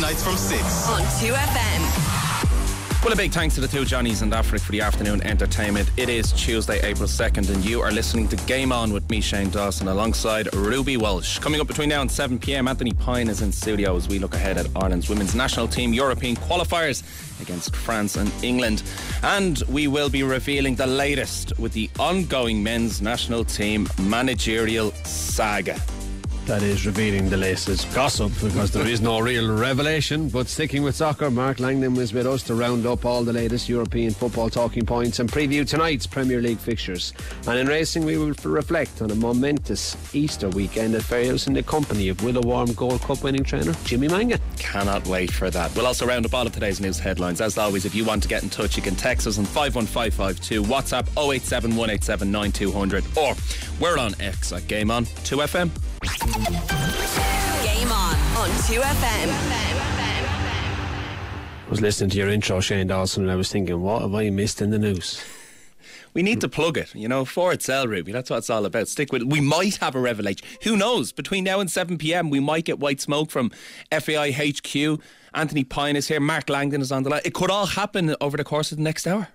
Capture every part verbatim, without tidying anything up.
weeknights from six on two F M. Well, a big thanks to the two Johnnies and Afric for the afternoon entertainment. It is Tuesday, April second, and you are listening to Game On with me, Shane Dawson, alongside Ruby Walsh. Coming up between now and seven p.m, Anthony Pine is in studio as we look ahead at Ireland's women's national team European qualifiers against France and England. And we will be revealing the latest with the ongoing men's national team managerial saga. That is revealing the latest gossip, because there is no real revelation. But sticking with soccer, Mark Langdon was with us to round up all the latest European football talking points and preview tonight's Premier League fixtures. And in racing, we will reflect on a momentous Easter weekend at Ferryhouse in the company of Willow Warm Gold Cup winning trainer Jimmy Mangan. Cannot wait for that. We'll also round up all of today's news headlines. As always, if you want to get in touch, you can text us on five one five five two, WhatsApp oh eight seven one eight seven nine two hundred, or we're on X at Game On two F M. Game On on two F M. I was listening to your intro, Shane Dawson, and I was thinking, what have I missed in the news? We need to plug it, you know, for its sell, Ruby. That's what it's all about. Stick with it. We might have a revelation. Who knows? Between now and seven p.m, we might get white smoke from F A I H Q. Anthony Pine is here. Mark Langdon is on the line. It could all happen over the course of the next hour.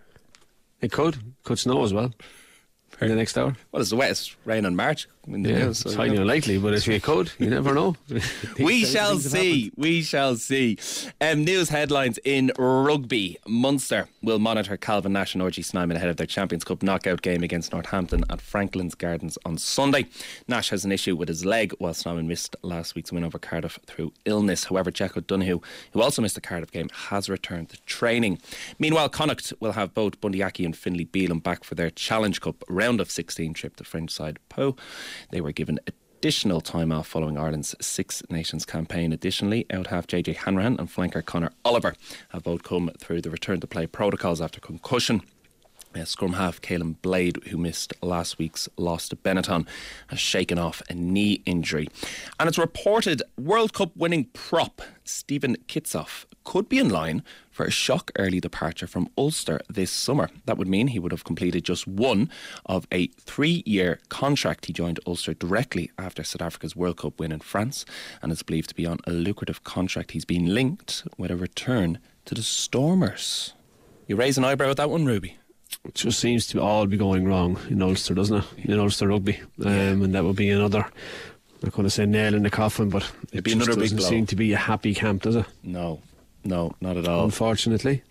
It could. Could snow as well. In the next hour. Well, it's the wettest rain on March in the yeah, news, so it's highly unlikely, but if you could, you never know. We shall see. We shall see. Um, news headlines in rugby. Munster will monitor Calvin Nash and R G Snyman ahead of their Champions Cup knockout game against Northampton at Franklin's Gardens on Sunday. Nash has an issue with his leg, while Snyman missed last week's win over Cardiff through illness. However, Jack O'Donoghue, who also missed the Cardiff game, has returned to training. Meanwhile, Connacht will have both Bundy Aki and Finlay Bealham back for their Challenge Cup round of sixteen trip to French side Pau. They were given additional time off following Ireland's Six Nations campaign. Additionally, out half J J Hanrahan and flanker Conor Oliver have both come through the return to play protocols after concussion. Uh, scrum half Caelan Blade, who missed last week's loss to Benetton, has shaken off a knee injury. And it's reported World Cup winning prop Stephen Kitsoff could be in line for a shock early departure from Ulster this summer. That would mean he would have completed just one of a three-year contract. He joined Ulster directly after South Africa's World Cup win in France and is believed to be on a lucrative contract. He's been linked with a return to the Stormers. You raise an eyebrow at that one, Ruby? It just seems to all be going wrong in Ulster, doesn't it? In Ulster rugby. Um, and that would be another, I'm not going to say nail in the coffin, but it It'd be just another doesn't big blow. seem to be a happy camp, does it? No, no, not at all. Unfortunately.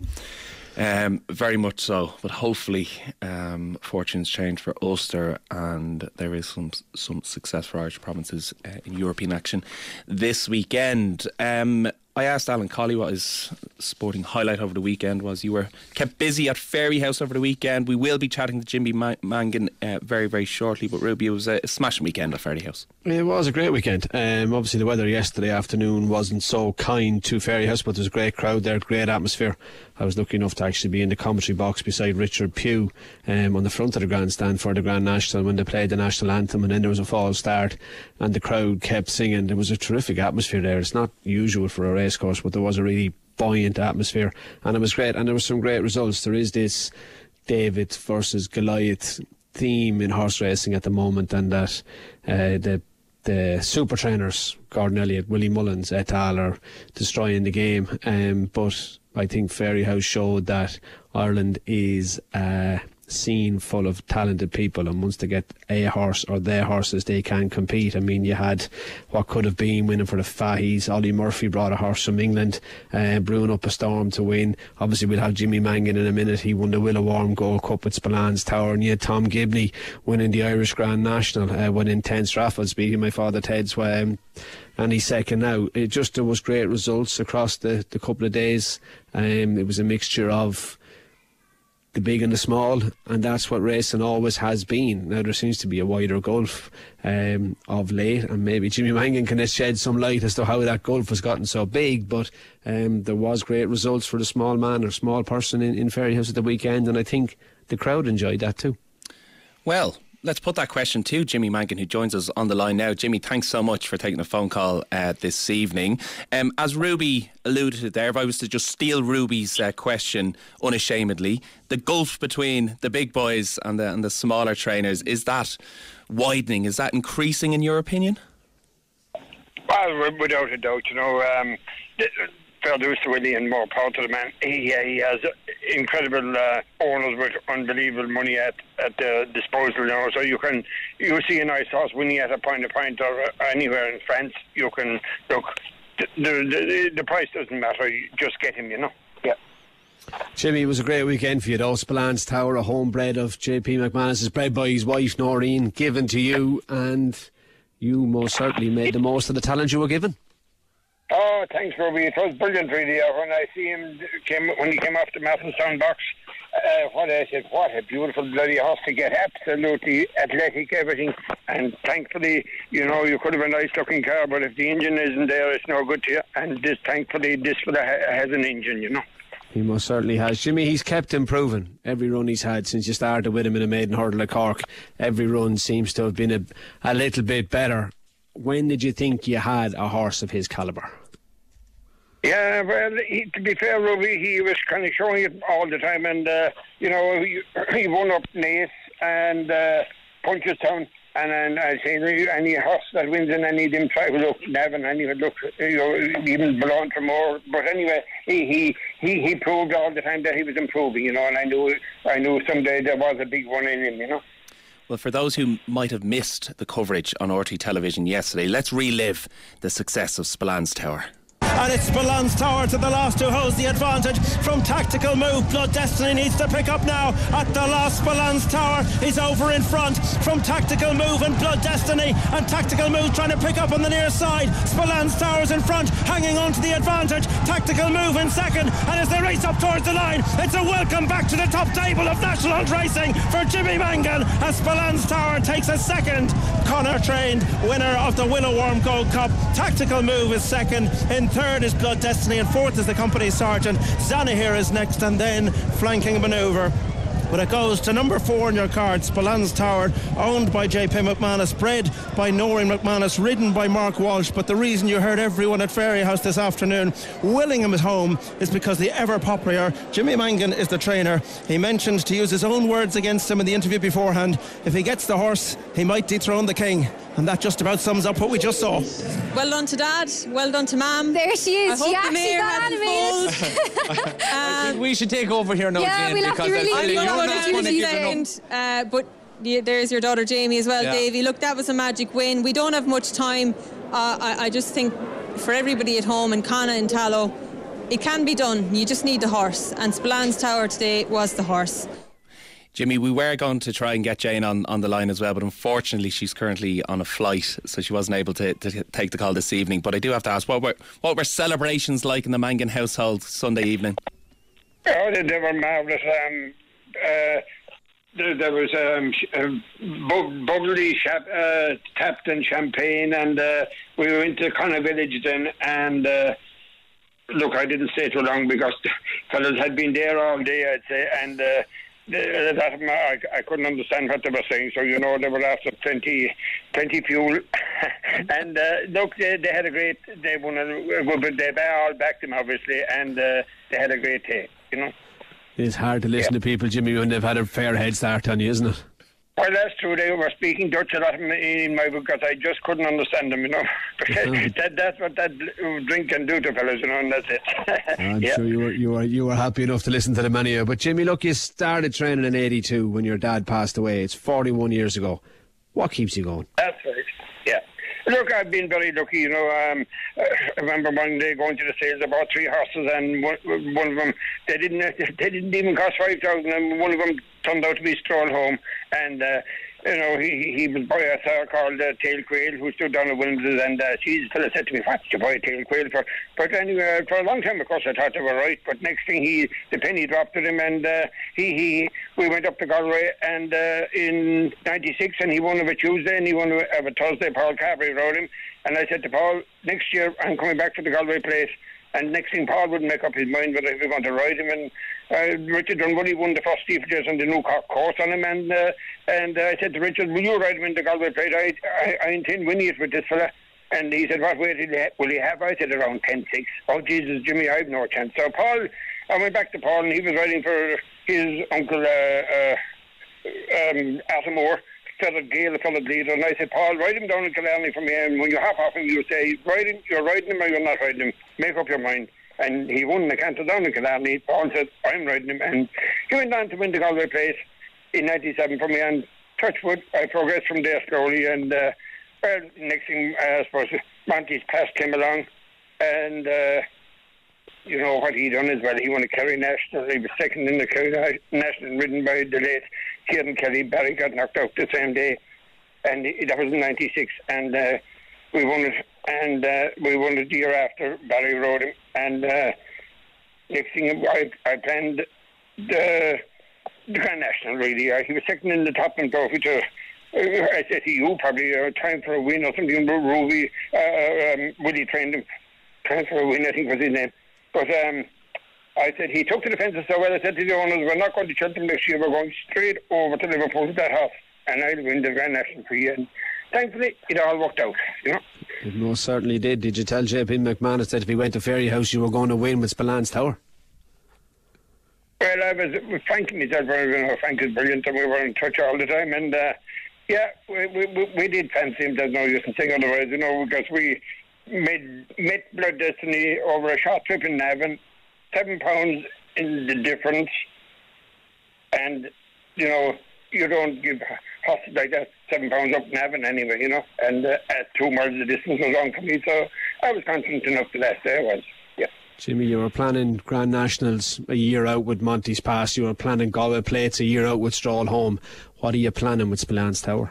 Um, very much so, but hopefully um, fortunes change for Ulster and there is some some success for Irish provinces uh, in European action this weekend. Um, I asked Alan Colley what his sporting highlight over the weekend was. You were kept busy at Ferryhouse over the weekend. We will be chatting to Jimmy Ma- Mangan uh, very, very shortly, but Ruby, it was a smashing weekend at Ferryhouse. It was a great weekend. Um, obviously the weather yesterday afternoon wasn't so kind to Ferryhouse, but there was a great crowd there, great atmosphere. I was lucky enough to actually be in the commentary box beside Richard Pugh um, on the front of the grandstand for the Grand National when they played the national anthem, and then there was a false start and the crowd kept singing. There was a terrific atmosphere there. It's not usual for a race course, but there was a really buoyant atmosphere and it was great, and there were some great results. There is this David versus Goliath theme in horse racing at the moment, and that uh, the the super trainers Gordon Elliott, Willie Mullins et al. Are destroying the game, um, but I think Ferryhouse showed that Ireland is a scene full of talented people, and once they get a horse or their horses, they can compete. I mean, you had what could have been winning for the Fahys. Ollie Murphy brought a horse from England, uh, brewing up a storm to win. Obviously we'll have Jimmy Mangan in a minute. He won the Willow Warm Gold Cup with Spillane Tower, and you had Tom Gibney winning the Irish Grand National, uh, winning ten Straffords, beating my father Ted's um, and he's second now. It just, there was great results across the, the couple of days. Um, it was a mixture of the big and the small, and that's what racing always has been. Now there seems to be a wider gulf um, of late, and maybe Jimmy Mangan can shed some light as to how that gulf has gotten so big, but um, there was great results for the small man or small person in, in Ferryhouse at the weekend, and I think the crowd enjoyed that too. Well, let's put that question to Jimmy Mangan, who joins us on the line now. Jimmy, thanks so much for taking a phone call uh, this evening. Um, as Ruby alluded to there, if I was to just steal Ruby's uh, question unashamedly, the gulf between the big boys and the, and the smaller trainers, is that widening? Is that increasing in your opinion? Well, without a doubt, you know, um, the, fair dues to Willie and more power to the man. He, he has incredible uh, owners with unbelievable money at at the disposal. You know, so you can you see a nice horse winning at a point a point or anywhere in France. You can look. The the, the, the price doesn't matter. You just get him. You know. Yeah. Jimmy, it was a great weekend for you though. Spillane Tower, a homebred of J P McManus, is bred by his wife Noreen, given to you, and you most certainly made the most of the talent you were given. Oh, thanks, Robbie. It was brilliant, really. Uh, when I see him came when he came off the Mathestown box, uh, what I said, what a beautiful bloody horse to get. Absolutely athletic, everything. And thankfully, you know, you could have a nice looking car, but if the engine isn't there, it's no good to you. And this, thankfully, this fella ha- has an engine, you know. He most certainly has. Jimmy, he's kept improving every run he's had since you started with him in a maiden hurdle at Cork. Every run seems to have been a, a little bit better. When did you think you had a horse of his calibre? Yeah, well, he, to be fair, Ruby, he was kind of showing it all the time, and uh, you know, he, he won up Naas and uh, Punchestown, and then I say any horse that wins in any of them try to look Nevin, and he would look, you know, even belong for more. But anyway, he, he he he proved all the time that he was improving, you know, and I knew I knew someday there was a big one in him, you know. Well, for those who might have missed the coverage on R T television yesterday, let's relive the success of Spillane's Tower. And it's Spillane's Tower to the last two holes, the advantage from Tactical Move. Blood Destiny needs to pick up now at the last. Spillane's Tower is over in front from Tactical Move and Blood Destiny, and Tactical Move trying to pick up on the near side. Spillane's Tower is in front, hanging on to the advantage. Tactical Move in second, and as they race up towards the line, it's a welcome back to the top table of National Racing for Jimmy Mangan as Spillane's Tower takes a second. Connor Trained, winner of the Willow Worm Gold Cup. Tactical Move is second. In third is Blood Destiny, and fourth is the company sergeant. Zanahir is next, and then flanking manoeuvre. But it goes to number four on your card, Spillane's Tower, owned by J P McManus, bred by Noreen McManus, ridden by Mark Walsh. But the reason you heard everyone at Fairyhouse this afternoon willing him at home is because the ever popular Jimmy Mangan is the trainer. He mentioned, to use his own words against him in the interview beforehand, if he gets the horse, he might dethrone the king. And that just about sums up what we just saw. Well done to Dad, well done to Mum. There she is. I hope She the actually mayor got hasn't animated. I think we should take over here now, Yeah, Jane, we'll have to because I release feel you. you're We'll not have to going to release give you. enough. Uh, but yeah, there's your daughter Jamie as well, Yeah. Davey. Look, that was a magic win. We don't have much time. Uh, I, I just think for everybody at home, and Connor and Tallow, it can be done. You just need the horse. And Spillane's Tower today was the horse. Jimmy, we were going to try and get Jane on, on the line as well, but unfortunately she's currently on a flight, so she wasn't able to, to take the call this evening. But I do have to ask, what were what were celebrations like in the Mangan household Sunday evening? Oh, they, they were marvellous. Um, uh, there, there was um, sh- uh, bu- bubbly, chap- uh, tapped and champagne, and uh, we went to Connor Village then, and uh, look, I didn't stay too long because the fellas had been there all day, I'd say, and uh, the, that, I, I couldn't understand what they were saying, so, you know, they were after plenty, plenty fuel. And uh, look, they, they had a great, they won a good bit, they all backed them, obviously, and uh, they had a great day, you know. It's hard to listen Yeah. to people, Jimmy, when they've had a fair head start on you, isn't it? Well, that's true. They were speaking Dutch a lot in my book because I just couldn't understand them, you know. that, that's what that drink can do to fellas, you know, and that's it. I'm Yeah. sure you were you were you were happy enough to listen to the many of you. But Jimmy, look, you started training in eighty-two when your dad passed away. It's forty-one years ago. What keeps you going? That's right. Yeah. Look, I've been very lucky, you know. Um, I remember one day going to the sales, I bought three horses, and one, one of them, they didn't they didn't even cost five thousand, and one of them turned out to be Stroll Home, and uh, you know, he he was by a sir called uh, Tail Quail, who stood down at Wilms's, and uh, geez, the fella said to me, what did you buy a Tail Quail for? But anyway, for a long time, of course, I thought they were right, but next thing, he the penny dropped at him, and uh, he, he we went up to Galway, and uh, in ninety-six, and he won of a Tuesday, and he won of a Thursday. Paul Carberry rode him, and I said to Paul, next year, I'm coming back to the Galway place. And next thing, Paul wouldn't make up his mind whether he was going to ride him. And uh, Richard Dunwoody won the first steeplejays on the new course on him. And uh, and uh, I said to Richard, will you ride him in the Galway Plate? I, I, I intend winning it with this fella. And he said, what weight will he, ha- will he have? I said, around ten six. Oh, Jesus, Jimmy, I have no chance. So Paul, I went back to Paul, and he was riding for his uncle, uh, uh, um, Attamore. Fellow Gale, a fellow leader, and I said, Paul, ride him down in Killarney for me, and when you hop off him, you say, ride him, you're riding him or you're not riding him. Make up your mind. And he won the Canter Down in Killarney. Paul said, I'm riding him. And he went on to win the Galway Place in ninety-seven for me. And touchwood, I progressed from there slowly. And, uh, well, next thing, uh, I suppose, Monty's Pass came along. And, uh, you know, what he done as well. He won a Kerry National. He was second in the Kerry National, ridden by the late Kieran Kelly. Barry got knocked out the same day. And that was in ninety-six. And uh, we won it. And uh, we won it the year after. Barry rode him. And uh, next thing, I, I planned the, the Grand National, really. Uh, he was second in the Topman Trophy to, uh, I said to you, probably uh, time for a win or something. Ruby, uh, um, Willie trained him. Time for a win, I think was his name. But um, I said, he took to the fences so well. I said to the owners, we're not going to Cheltenham next year. We're going straight over to Liverpool with that horse. And I'll win the Grand National for you. And thankfully, it all worked out, you know. It most certainly did. Did you tell J P McManus that if he went to Fairyhouse, you were going to win with Spillane Tower? Well, I was thanking myself. You know, Frank is brilliant, and we were in touch all the time. And uh, yeah, we, we we did fancy him. There's no use in saying otherwise, you know, because we made met Blood Destiny over a short trip in Navan, seven pounds in the difference, and you know, you don't give horses like that seven pounds up Navan anyway, you know, and uh, at two miles the distance was long for me, so I was confident enough the last day I was, yeah. Jimmy, you were planning Grand Nationals a year out with Monty's Pass, you were planning Galway Plates a year out with Stroll Home. What are you planning with Spillane Tower?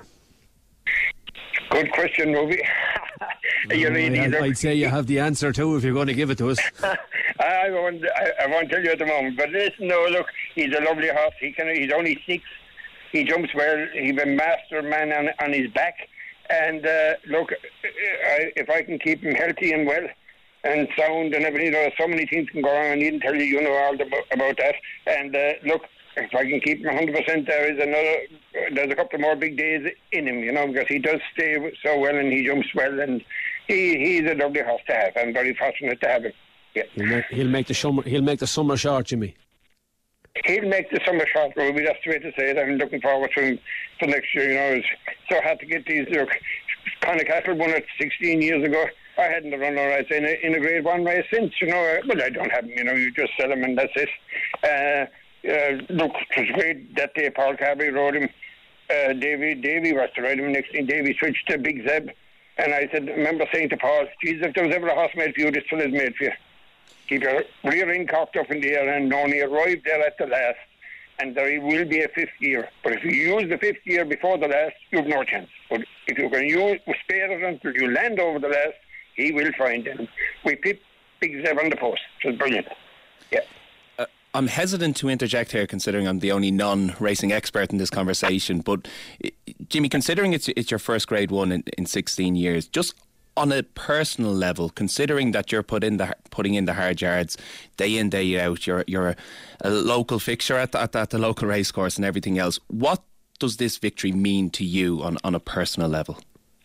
Good question, Ruby. you oh, really I'd, I'd say you have the answer too if you're going to give it to us. I won't. I, I won't tell you at the moment. But listen, no, look, he's a lovely horse. He can. He's only six. He jumps well. He's a master man on on his back. And uh, look, I, if I can keep him healthy and well and sound and everything, you know, so many things can go wrong. I needn't tell you. You know all the, about that. And uh, look, if I can keep him one hundred percent, there is another. There's a couple more big days in him, you know, because he does stay so well and he jumps well, and he he's a lovely horse to have. I'm very fortunate to have him. Yeah. He'll make, he'll make the summer. He'll make the summer short, Jimmy. He'll make the summer short, Ruby. That's the way to say it. I'm looking forward to him for next year. You know, it's so hard to get these. Look, Conor Castle won it sixteen years ago. I hadn't run all right in a, in a Grade One race since. You know, well, I don't have him. You know, you just sell him and that's it. Uh, Uh, look, it was great that day. Paul Carberry rode him. Uh, Davy, Davy was to ride him next thing. Davy switched to Big Zeb, and I said, I remember saying to Paul, "Jesus, if there was ever a horse made for you, this fella's made for you. Keep your rear end cocked up in the air." And only arrived there at the last, and there will be a fifth year. But if you use the fifth year before the last, you have no chance. But if you can use spare it until you land over the last, he will find him. We picked Big Zeb on the post. It was brilliant. Yeah. I'm hesitant to interject here, considering I'm the only non-racing expert in this conversation. But Jimmy, considering it's it's your first Grade One in, in sixteen years, just on a personal level, considering that you're put in the putting in the hard yards day in day out, you're you're a, a local fixture at the, at, the, at the local racecourse and everything else. What does this victory mean to you on on a personal level?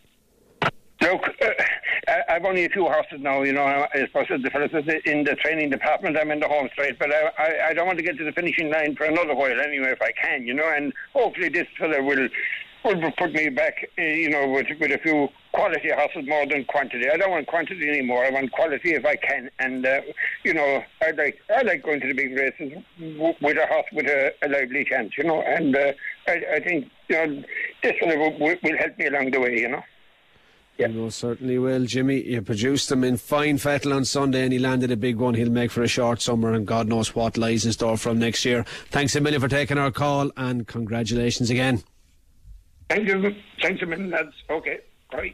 Look, uh, I've only a few horses now, you know. I suppose the fellas in the training department, I'm in the home straight, but I, I, I don't want to get to the finishing line for another while anyway, if I can, you know. And hopefully this fella will will put me back, uh, you know, with with a few quality horses more than quantity. I don't want quantity anymore. I want quality if I can. And uh, you know, I like I like going to the big races w- with a horse with a, a lively chance, you know. And uh, I, I think, you know, this fella will, will help me along the way, you know. Yeah. You know, certainly will, Jimmy. You produced him in fine fettle on Sunday and he landed a big one. He'll make for a short summer and God knows what lies in store from next year. Thanks a million for taking our call and congratulations again. Thank you. Thanks a million, lads. Okay, bye.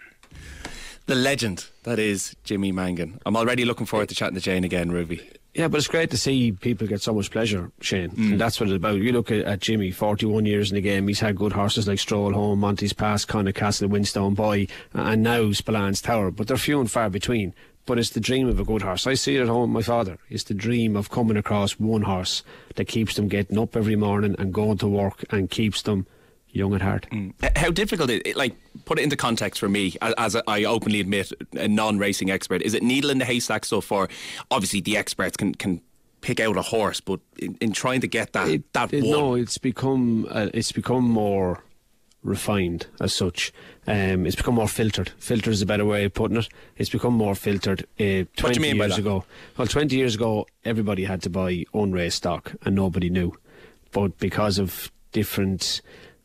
The legend that is Jimmy Mangan. I'm already looking forward to chatting to Jane again, Ruby. Yeah, but it's great to see people get so much pleasure, Shane. Mm. And that's what it's about. You look at, at Jimmy, forty-one years in the game. He's had good horses like Stroll Home, Monty's Pass, Conor Castle, Winstone Boy, and now Spillane Tower. But they're few and far between. But it's the dream of a good horse. I see it at home with my father. It's the dream of coming across one horse that keeps them getting up every morning and going to work and keeps them young at heart. Mm. How difficult is it? Like, put it into context for me, as I openly admit, a non-racing expert. Is it needle in the haystack stuff for, obviously the experts can, can pick out a horse, but in, in trying to get that, it, that it, one? No, it's become, uh, it's become more refined as such. Um, it's become more filtered. Filtered is a better way of putting it. It's become more filtered. Uh, twenty what do you mean years by that? ago, well, twenty years ago, everybody had to buy unraced stock, and nobody knew. But because of different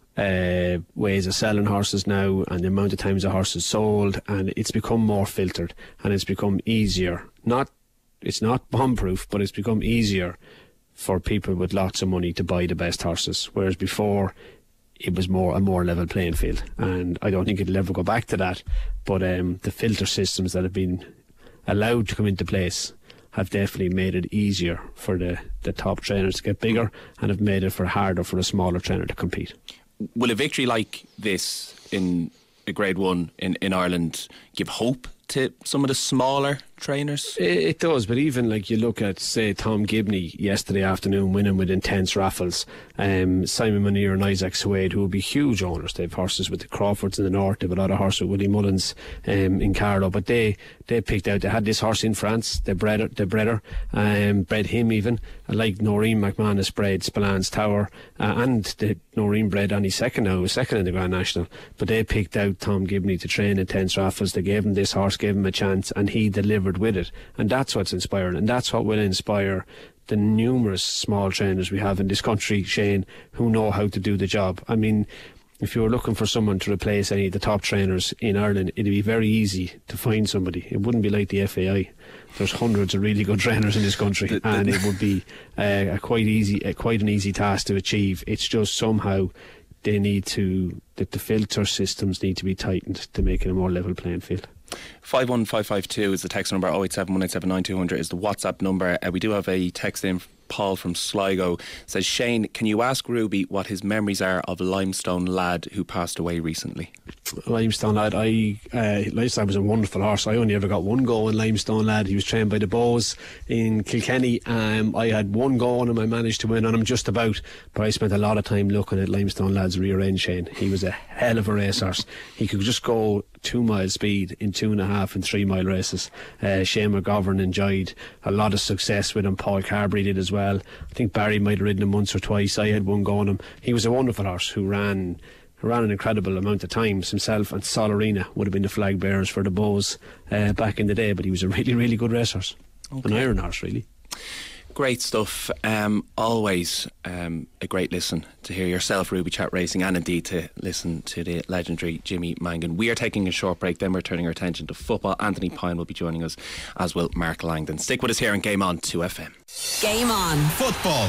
uh, ways of selling horses now, and the amount of times a horse is sold, and it's become more filtered, and it's become easier. Not, it's not bomb-proof, but it's become easier for people with lots of money to buy the best horses. Whereas before, it was more a more level playing field, and I don't think it'll ever go back to that. But um, the filter systems that have been allowed to come into place have definitely made it easier for the, the top trainers to get bigger, and have made it for harder for a smaller trainer to compete. Will a victory like this in a Grade One in, in Ireland give hope to some of the smaller trainers? It, it does, but even like you look at, say, Tom Gibney yesterday afternoon winning with intense raffles, um, Simon Munir and Isaac Suede, who will be huge owners. They have horses with the Crawfords in the north, they have a lot of horses with Willie Mullins um, in Carlow, but they, they picked out, they had this horse in France, they bred her, they bred her um, bred him even, like Noreen McManus bred Spillane Tower, uh, and the Noreen bred Annie Second now, who was second in the Grand National, but they picked out Tom Gibney to train intense raffles. They gave him this horse, gave him a chance, and he delivered with it, and that's what's inspiring, and that's what will inspire the numerous small trainers we have in this country, Shane, who know how to do the job. I mean, if you were looking for someone to replace any of the top trainers in Ireland, it'd be very easy to find somebody. It wouldn't be like the F A I. There's hundreds of really good trainers in this country, and it would be uh, a quite easy, a quite an easy task to achieve. It's just somehow they need to, that the filter systems need to be tightened to make it a more level playing field. five one five five two is the text number. oh eight seven one eight seven nine two hundred is the WhatsApp number. Uh, we do have a text in. Paul from Sligo says, Shane, can you ask Ruby what his memories are of Limestone Lad who passed away recently? Limestone Lad, I uh, Limestone was a wonderful horse. I only ever got one go on Limestone Lad. He was trained by the Bows in Kilkenny. um, I had one go on him. I managed to win on him just about, but I spent a lot of time looking at Limestone Lad's rear end, Shane. He was a hell of a racehorse. He could just go two mile speed in two and a half and three mile races. uh, Shane McGovern enjoyed a lot of success with him. Paul Carberry did as well. I think Barry might have ridden him once or twice. I had one go on him. He was a wonderful horse who ran who ran an incredible amount of times. Himself and Sol Arena would have been the flag bearers for the Bows uh, back in the day, but he was a really really good racehorse. Okay. An iron horse, really. Great stuff. Um, always um, a great listen to hear yourself, Ruby, chat racing, and indeed to listen to the legendary Jimmy Mangan. We are taking a short break, then we're turning our attention to football. Anthony Pine will be joining us, as will Mark Langdon. Stick with us here on Game On two F M. Game On Football.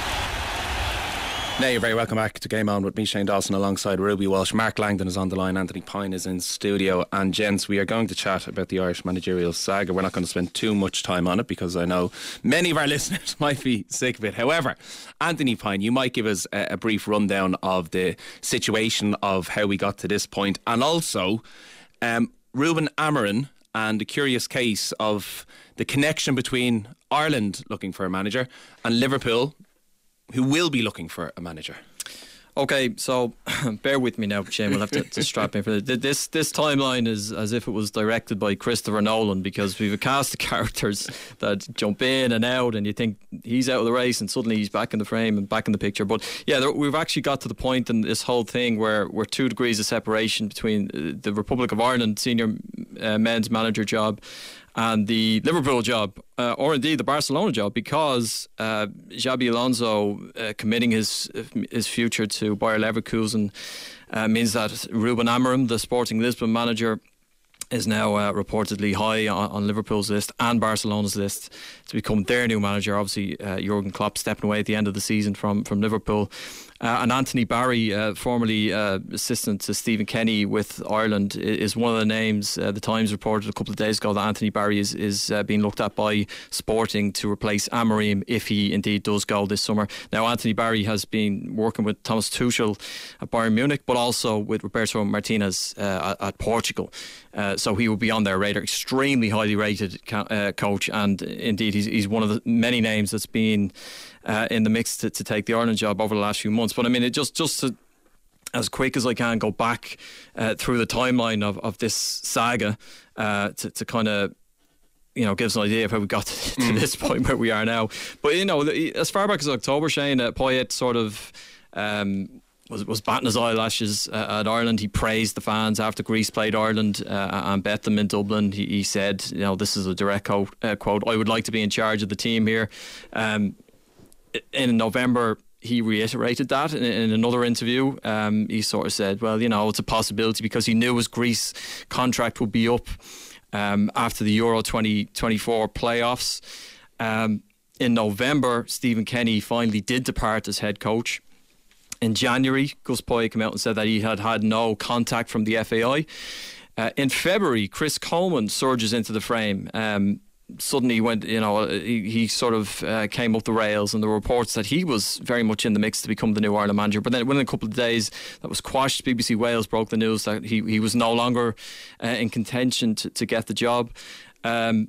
Now you're very welcome back to Game On with me, Shane Dawson, alongside Ruby Walsh. Mark Langdon is on the line, Anthony Pine is in studio, and gents, we are going to chat about the Irish managerial saga. We're not going to spend too much time on it because I know many of our listeners might be sick of it. However, Anthony Pine, you might give us a, a brief rundown of the situation of how we got to this point, and also um, Ruben Amorim and the curious case of the connection between Ireland looking for a manager and Liverpool, who will be looking for a manager. Okay, so bear with me now, Shane. We'll have to, to strap in for this. This this timeline is as if it was directed by Christopher Nolan, because we've a cast of characters that jump in and out, and you think he's out of the race, and suddenly he's back in the frame and back in the picture. But yeah, there, we've actually got to the point in this whole thing where we're two degrees of separation between the Republic of Ireland senior uh, men's manager job and the Liverpool job, uh, or indeed the Barcelona job, because uh, Xabi Alonso uh, committing his his future to Bayer Leverkusen uh, means that Ruben Amorim, the Sporting Lisbon manager, is now uh, reportedly high on, on Liverpool's list and Barcelona's list to become their new manager. Obviously, uh, Jurgen Klopp stepping away at the end of the season from, from Liverpool. Uh, and Anthony Barry, uh, formerly uh, assistant to Stephen Kenny with Ireland, is one of the names. Uh, the Times reported a couple of days ago that Anthony Barry is, is uh, being looked at by Sporting to replace Amorim if he indeed does go this summer. Now, Anthony Barry has been working with Thomas Tuchel at Bayern Munich, but also with Roberto Martinez uh, at, at Portugal. Uh, so he will be on their radar. Extremely highly rated uh, coach, and indeed he's, he's one of the many names that's been uh, in the mix to, to take the Ireland job over the last few months. But I mean, it just just to, as quick as I can, go back uh, through the timeline of, of this saga uh, to, to kind of, you know, give us an idea of how we got to, to mm. this point where we are now. But you know, as far back as October, Shane, uh, Poyet sort of um, was, was batting his eyelashes uh, at Ireland. He praised the fans after Greece played Ireland uh, and bet them in Dublin. He, he said, you know, this is a direct quote, uh, quote, I would like to be in charge of the team here. Um, in November, he reiterated that in, in another interview. Um, he sort of said, well, you know, it's a possibility, because he knew his Greece contract would be up um, after the Euro twenty twenty-four playoffs. Um, in November, Stephen Kenny finally did depart as head coach. In January, Gus Poyet came out and said that he had had no contact from the F A I. Uh, in February, Chris Coleman surges into the frame. Um, suddenly went, you know, he, he sort of uh, came up the rails, and the reports that he was very much in the mix to become the new Ireland manager. But then within a couple of days, that was quashed. B B C Wales broke the news that he, he was no longer uh, in contention to, to get the job. Um,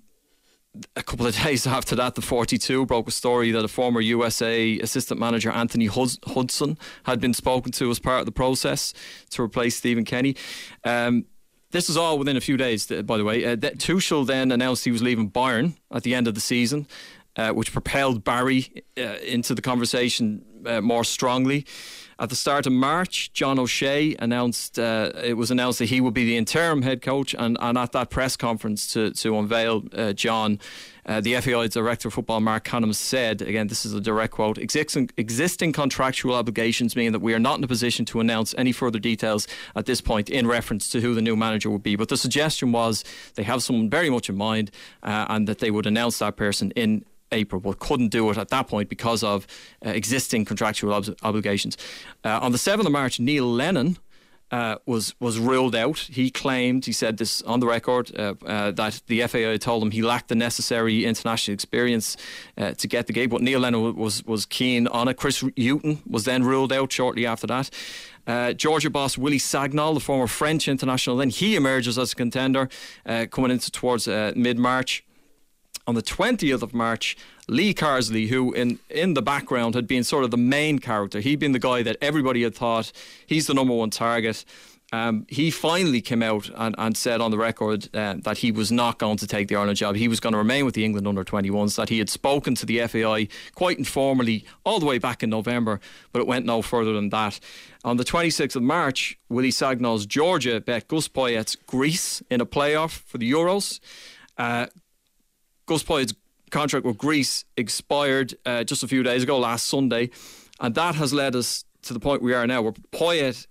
a couple of days after that, the forty-two broke a story that a former U S A assistant manager, Anthony Hudson, had been spoken to as part of the process to replace Stephen Kenny. Um, This was all within a few days, by the way. Uh, Tuchel then announced he was leaving Bayern at the end of the season, uh, which propelled Barry uh, into the conversation uh, more strongly. At the start of March, John O'Shea announced uh, it was announced that he would be the interim head coach, and, and at that press conference to to unveil uh, John, uh, the F A I director of football, Mark Cunningham, said, again, this is a direct quote, existing, existing contractual obligations mean that we are not in a position to announce any further details at this point in reference to who the new manager would be. But the suggestion was they have someone very much in mind, uh, and that they would announce that person in April, but couldn't do it at that point because of uh, existing contractual ob- obligations. Uh, on the seventh of March, Neil Lennon uh, was was ruled out. He claimed, he said this on the record, uh, uh, that the F A I told him he lacked the necessary international experience uh, to get the gig, but Neil Lennon was, was keen on it. Chris Hughton was then ruled out shortly after that. Uh, Georgia boss Willie Sagnol, the former French international, then he emerges as a contender uh, coming into towards uh, mid-March. On the twentieth of March, Lee Carsley, who in, in the background had been sort of the main character, he'd been the guy that everybody had thought he's the number one target. Um, he finally came out and, and said on the record uh, that he was not going to take the Ireland job. He was going to remain with the England under twenty-ones, that he had spoken to the F A I quite informally all the way back in November, but it went no further than that. On the twenty-sixth of March, Willie Sagnol's Georgia bet Gus Poyet's Greece in a playoff for the Euros. Uh, Gus Poyet's contract with Greece expired uh, just a few days ago, last Sunday, and that has led us to the point we are now, where Poyet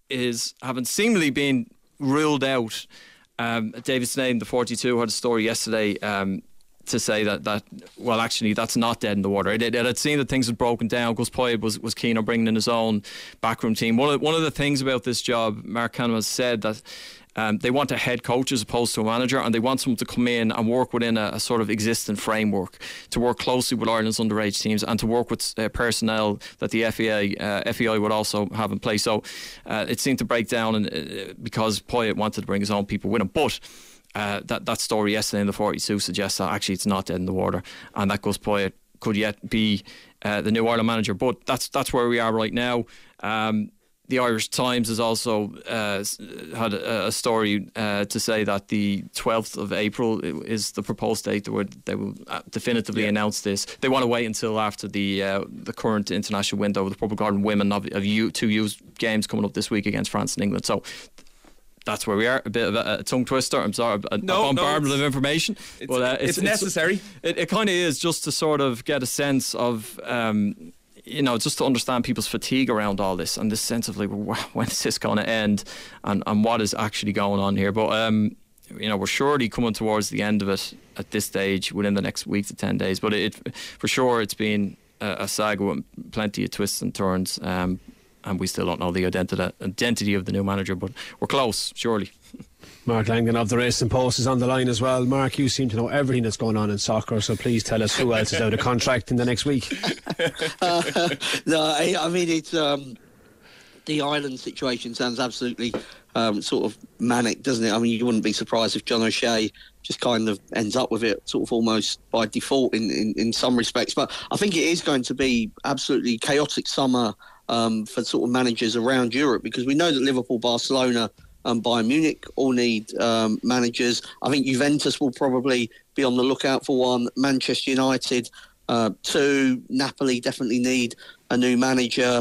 is having seemingly been ruled out. Um, David Snane, the forty-two, had a story yesterday um, to say that, that, well, actually, that's not dead in the water. It, it, it had seen that things had broken down. Gus Poyet was, was keen on bringing in his own backroom team. One of, one of the things about this job, Mark Cunningham has said that Um, they want a head coach as opposed to a manager, and they want someone to come in and work within a, a sort of existing framework, to work closely with Ireland's underage teams and to work with uh, personnel that the F A I uh, F A I would also have in place. So uh, it seemed to break down and, uh, because Poyet wanted to bring his own people with him. But uh, that, that story yesterday in the forty-two suggests that actually it's not dead in the water, and that Gus Poyet could yet be uh, the new Ireland manager. But that's that's where we are right now. Um, The Irish Times has also uh, had a, a story uh, to say that the twelfth of April is the proposed date where they will definitively yeah. announce this. They want to wait until after the uh, the current international window with the Public Garden women of, of U, two youth games coming up this week against France and England. So that's where we are. A bit of a, a tongue twister. I'm sorry, a, no, a bombardment no, of information. It's, but uh, it's, it's necessary. It's, it it kind of is, just to sort of get a sense of. Um, You know, just to understand people's fatigue around all this and this sense of like, when is this going to end, and, and what is actually going on here. But um, you know, we're surely coming towards the end of it at this stage within the next week to ten days. But it, for sure, it's been a, a saga with plenty of twists and turns, um, and we still don't know the identity identity of the new manager. But we're close, surely. Mark Langan of the Racing Post is on the line as well. Mark, you seem to know everything that's going on in soccer, so please tell us who else is out of contract in the next week. uh, no, I, I mean, it's um, the Ireland situation sounds absolutely um, sort of manic, doesn't it? I mean, you wouldn't be surprised if John O'Shea just kind of ends up with it sort of almost by default in, in, in some respects. But I think it is going to be absolutely chaotic summer um, for sort of managers around Europe, because we know that Liverpool, Barcelona and Bayern Munich all need um, managers. I think Juventus will probably be on the lookout for one. Manchester United, uh, two. Napoli definitely need a new manager.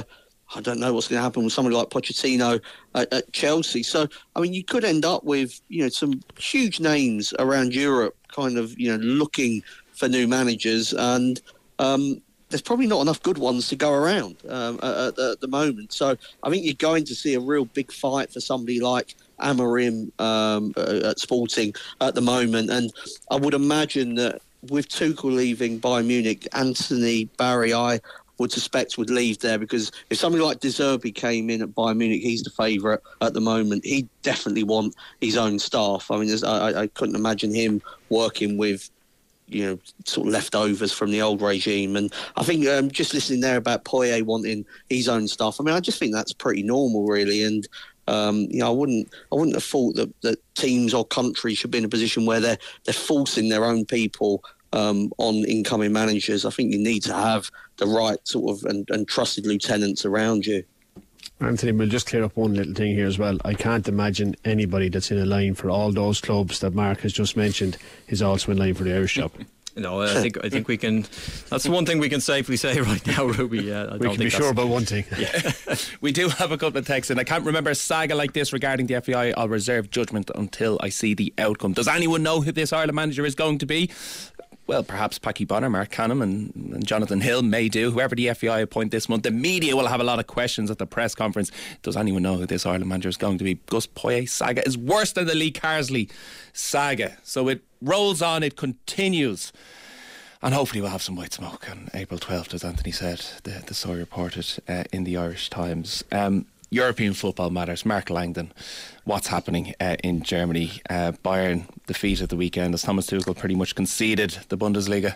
I don't know what's going to happen with somebody like Pochettino at, at Chelsea. So, I mean, you could end up with, you know, some huge names around Europe kind of, you know, looking for new managers. And um, there's probably not enough good ones to go around um, at, at the moment. So I think you're going to see a real big fight for somebody like Amorim um, at Sporting at the moment. And I would imagine that with Tuchel leaving Bayern Munich, Anthony Barry, I would suspect would leave there, because if somebody like De Zerbi came in at Bayern Munich, he's the favourite at the moment. He'd definitely want his own staff. I mean, there's, I, I couldn't imagine him working with, you know, sort of leftovers from the old regime. And I think um, just listening there about Poyet wanting his own stuff, I mean, I just think that's pretty normal, really. And um, you know, I wouldn't, I wouldn't have thought that, that teams or countries should be in a position where they're they're forcing their own people um, on incoming managers. I think you need to have the right sort of and, and trusted lieutenants around you. Anthony, we'll just clear up one little thing here as well. I can't imagine anybody that's in a line for all those clubs that Mark has just mentioned is also in line for the Irish job. No, I think I think we can. That's the one thing we can safely say right now, Ruby. Uh, I we don't can think be sure about one thing. Yeah. We do have a couple of texts, and I can't remember a saga like this regarding the F A I. I'll reserve judgment until I see the outcome. Does anyone know who this Ireland manager is going to be? Well, perhaps Packy Bonner, Mark Canham and, and Jonathan Hill may do. Whoever the F A I appoint this month, the media will have a lot of questions at the press conference. Does anyone know who this Ireland manager is going to be? Gus Poyet saga is worse than the Lee Carsley saga. So it rolls on, it continues. And hopefully we'll have some white smoke on April twelfth, as Anthony said, the, the story reported uh, in the Irish Times. Um, European football matters. Mark Langdon, what's happening uh, in Germany? Uh, Bayern defeated the weekend as Thomas Tuchel pretty much conceded the Bundesliga.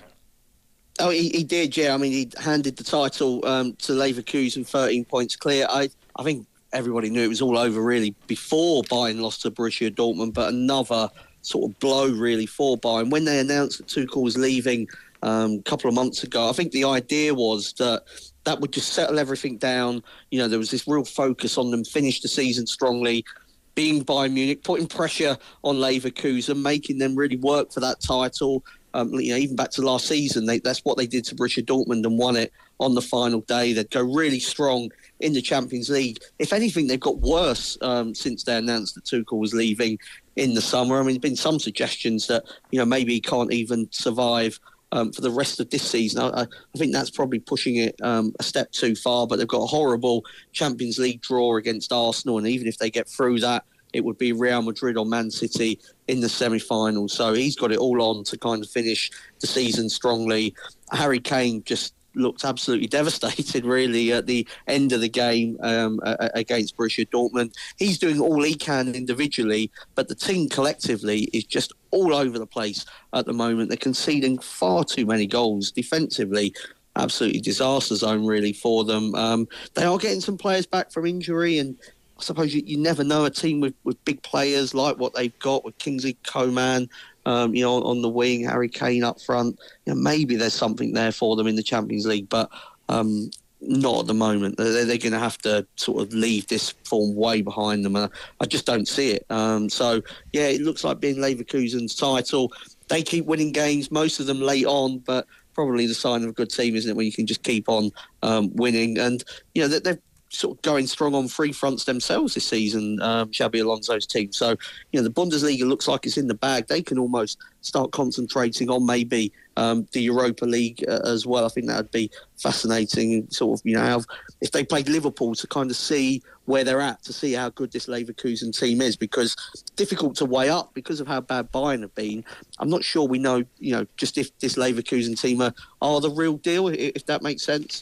Oh, he, he did, yeah. I mean, he handed the title um, to Leverkusen, thirteen points clear. I, I think everybody knew it was all over, really, before Bayern lost to Borussia Dortmund, but another sort of blow, really, for Bayern. When they announced that Tuchel was leaving um, a couple of months ago, I think the idea was that that would just settle everything down. You know, there was this real focus on them, finish the season strongly, being Bayern Munich, putting pressure on Leverkusen, making them really work for that title. Um, you know, even back to last season, they, that's what they did to Borussia Dortmund and won it on the final day. They'd go really strong in the Champions League. If anything, they've got worse um, since they announced that Tuchel was leaving in the summer. I mean, there's been some suggestions that, you know, maybe he can't even survive Um, for the rest of this season. I, I think that's probably pushing it um, a step too far, but they've got a horrible Champions League draw against Arsenal, and even if they get through that, it would be Real Madrid or Man City in the semi-finals. So he's got it all on to kind of finish the season strongly. Harry Kane just looked absolutely devastated, really, at the end of the game um, against Borussia Dortmund. He's doing all he can individually, but the team collectively is just all over the place at the moment. They're conceding far too many goals defensively. Absolutely disaster zone, really, for them. Um, they are getting some players back from injury, and I suppose you, you never know a team with, with big players like what they've got with Kingsley Coman, Um, you know, on the wing, Harry Kane up front. You know, maybe there's something there for them in the Champions League, but um, not at the moment. They're, they're going to have to sort of leave this form way behind them. Uh, I just don't see it. Um, so, yeah, it looks like being Leverkusen's title. They keep winning games, most of them late on, but probably the sign of a good team, isn't it, when you can just keep on um, winning. And, you know, they're sort of going strong on three fronts themselves this season, um, Xabi Alonso's team. So, you know, the Bundesliga looks like it's in the bag. They can almost start concentrating on maybe um, the Europa League uh, as well. I think that would be fascinating, sort of, you know, how, if they played Liverpool, to kind of see where they're at, to see how good this Leverkusen team is, because it's difficult to weigh up because of how bad Bayern have been. I'm not sure we know, you know, just if this Leverkusen team are, are the real deal, if that makes sense.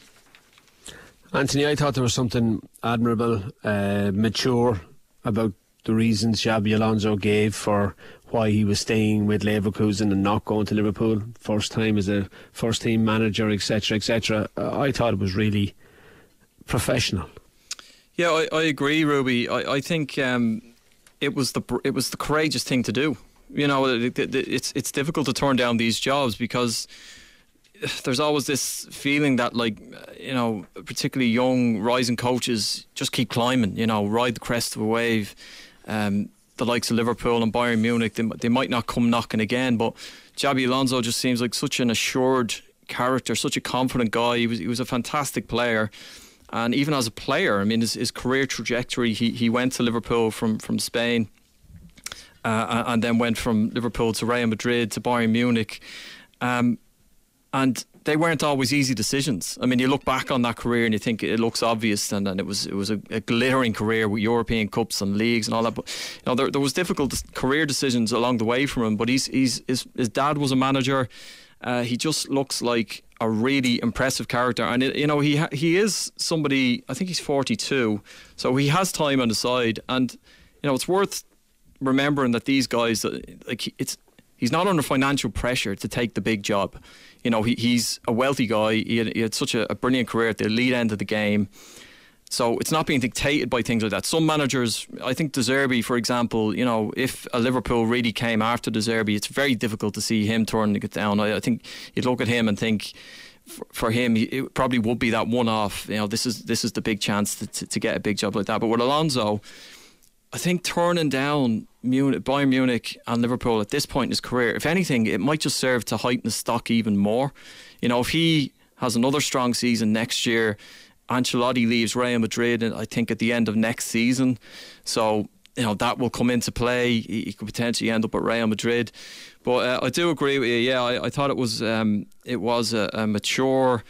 Anthony, I thought there was something admirable, uh, mature about the reasons Xabi Alonso gave for why he was staying with Leverkusen and not going to Liverpool. First time as a first team manager, et cetera, et cetera. Uh, I thought it was really professional. Yeah, I, I agree, Ruby. I, I think um, it was the it was the courageous thing to do. You know, it, it, it's it's difficult to turn down these jobs because there's always this feeling that, like, you know, particularly young rising coaches just keep climbing, you know, ride the crest of a wave. Um, the likes of Liverpool and Bayern Munich, they, they might not come knocking again, but Xabi Alonso just seems like such an assured character, such a confident guy. He was he was a fantastic player. And even as a player, I mean, his, his career trajectory, he, he went to Liverpool from, from Spain, uh, and then went from Liverpool to Real Madrid to Bayern Munich. Um, and they weren't always easy decisions. I mean, you look back on that career and you think it looks obvious, and, and it was it was a, a glittering career with European Cups and leagues and all that. But you know, there, there was difficult career decisions along the way from him. But he's he's his, his dad was a manager. Uh, he just looks like a really impressive character, and it, you know, he ha- he is somebody. I think he's forty-two, so he has time on the side, and you know, it's worth remembering that these guys, like, it's he's not under financial pressure to take the big job. You know, he, he's a wealthy guy. He had, he had such a, a brilliant career at the elite end of the game. So it's not being dictated by things like that. Some managers, I think De Zerbi, for example, you know, if a Liverpool really came after De Zerbi, it's very difficult to see him turning it down. I, I think you'd look at him and think, for, for him, it probably would be that one-off. You know, this is this is the big chance to, to, to get a big job like that. But with Alonso, I think turning down Munich, Bayern Munich and Liverpool at this point in his career, if anything, it might just serve to heighten the stock even more. You know, if he has another strong season next year, Ancelotti leaves Real Madrid, I think, at the end of next season. So, you know, that will come into play. He, he could potentially end up at Real Madrid. But uh, I do agree with you. Yeah, I, I thought it was um, it was a, a mature,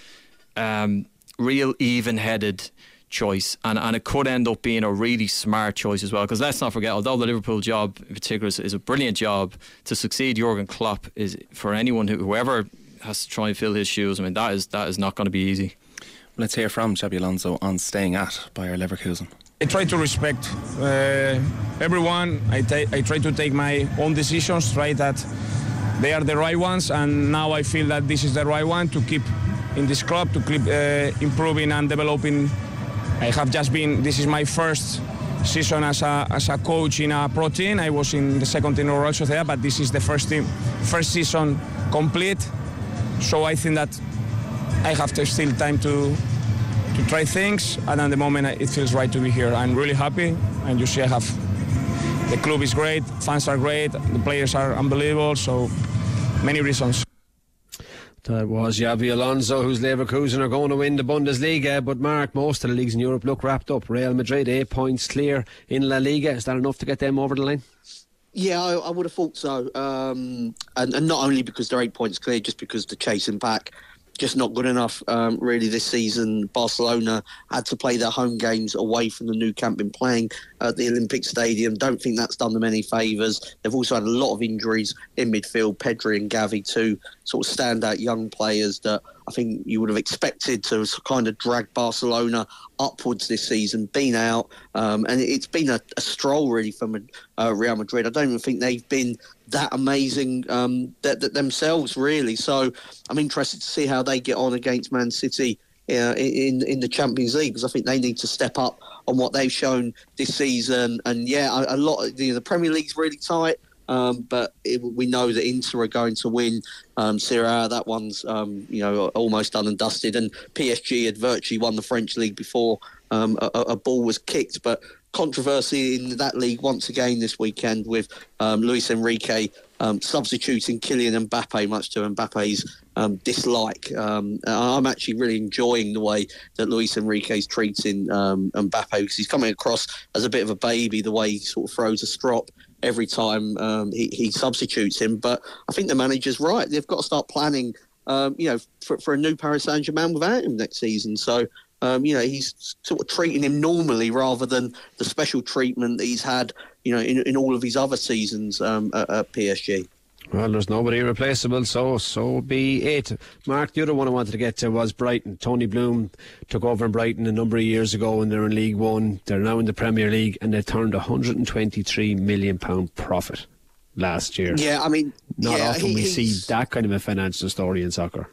um, real even-headed choice, and, and it could end up being a really smart choice as well, because let's not forget, although the Liverpool job in particular is, is a brilliant job, to succeed Jurgen Klopp is, for anyone who whoever has to try and fill his shoes, I mean, that is that is not going to be easy. Let's hear from Xabi Alonso on staying at Bayer Leverkusen. I try to respect uh, everyone. I, ta- I try to take my own decisions, try that they are the right ones, and now I feel that this is the right one to keep in this club, to keep uh, improving and developing. I have just been, this is my first season as a as a coach in a pro team. I was in the second team or also there, but this is the first team, first season complete. So I think that I have to still time to to try things, and at the moment it feels right to be here. I'm really happy, and you see I have, the club is great, fans are great, the players are unbelievable, so many reasons. That was Xabi Alonso, whose Leverkusen are going to win the Bundesliga. But Mark, most of the leagues in Europe look wrapped up. Real Madrid, eight points clear in La Liga. Is that enough to get them over the line? Yeah, I, I would have thought so. Um, and, and not only because they're eight points clear, just because the chasing pack just not good enough, um, really, this season. Barcelona had to play their home games away from the Nou Camp, been playing at the Olympic Stadium. Don't think that's done them any favours. They've also had a lot of injuries in midfield. Pedri and Gavi, two sort of standout young players that I think you would have expected to kind of drag Barcelona upwards this season, been out, um, and it's been a, a stroll really from uh, Real Madrid. I don't even think they've been that amazing um, that, that themselves, really. So I'm interested to see how they get on against Man City uh, in in the Champions League, because I think they need to step up on what they've shown this season. And yeah, a, a lot of the, the Premier League's really tight. Um, but it, we know that Inter are going to win um, Serie A. That one's um, you know almost done and dusted, and P S G had virtually won the French league before um, a, a ball was kicked. But controversy in that league once again this weekend with um, Luis Enrique um, substituting Kylian Mbappe, much to Mbappe's um, dislike. Um, I'm actually really enjoying the way that Luis Enrique's treating um, Mbappe, because he's coming across as a bit of a baby, the way he sort of throws a strop every time um, he, he substitutes him. But I think the manager's right. They've got to start planning, um, you know, for, for a new Paris Saint-Germain without him next season. So, um, you know, he's sort of treating him normally rather than the special treatment that he's had, you know, in, in all of his other seasons um, at, at P S G. Well, there's nobody replaceable, so so be it. Mark, the other one I wanted to get to was Brighton. Tony Bloom took over in Brighton a number of years ago, and they're in League One. They're now in the Premier League, and they turned a one hundred twenty-three million pounds profit last year. Yeah, I mean, not yeah, often he, we see that kind of a financial story in soccer.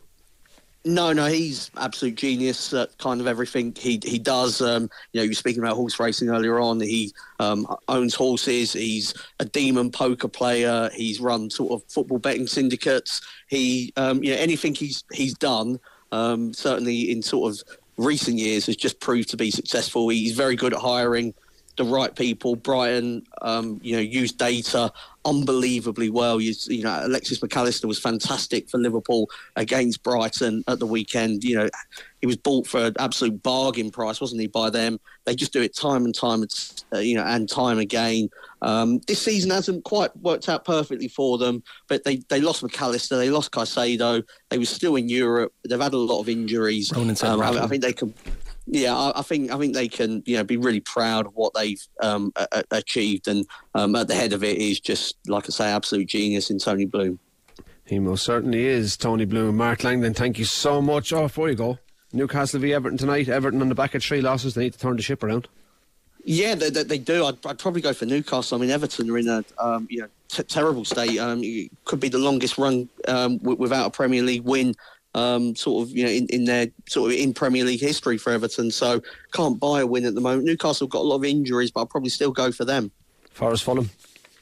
No, no, he's absolute genius at kind of everything he he does. Um, you know, you were speaking about horse racing earlier on. He um, owns horses. He's a demon poker player. He's run sort of football betting syndicates. He, um, you know, anything he's he's done, um, certainly in sort of recent years, has just proved to be successful. He's very good at hiring the right people. Brighton, um, you know, used data unbelievably well. You, you know, Alexis McAllister was fantastic for Liverpool against Brighton at the weekend. You know, he was bought for an absolute bargain price, wasn't he, by them? They just do it time and time, uh, you know, and time again. Um, this season hasn't quite worked out perfectly for them, but they, they lost McAllister, they lost Caicedo. They were still in Europe. They've had a lot of injuries. Um, I, I think they can. Yeah, I, I think I think they can, you know, be really proud of what they've um, a, a achieved, and um, at the head of it is just, like I say, absolute genius in Tony Bloom. He most certainly is, Tony Bloom. Mark Langdon, thank you so much. Oh, before you go, Newcastle v Everton tonight. Everton on the back of three losses. They need to turn the ship around. Yeah, they, they, they do. I'd, I'd probably go for Newcastle. I mean, Everton are in a um, you know t- terrible state. Um, it could be the longest run um, w- without a Premier League win. Um, sort of, you know, in, in their sort of in Premier League history for Everton, so can't buy a win at the moment. Newcastle have got a lot of injuries, but I'll probably still go for them. Forest Fulham,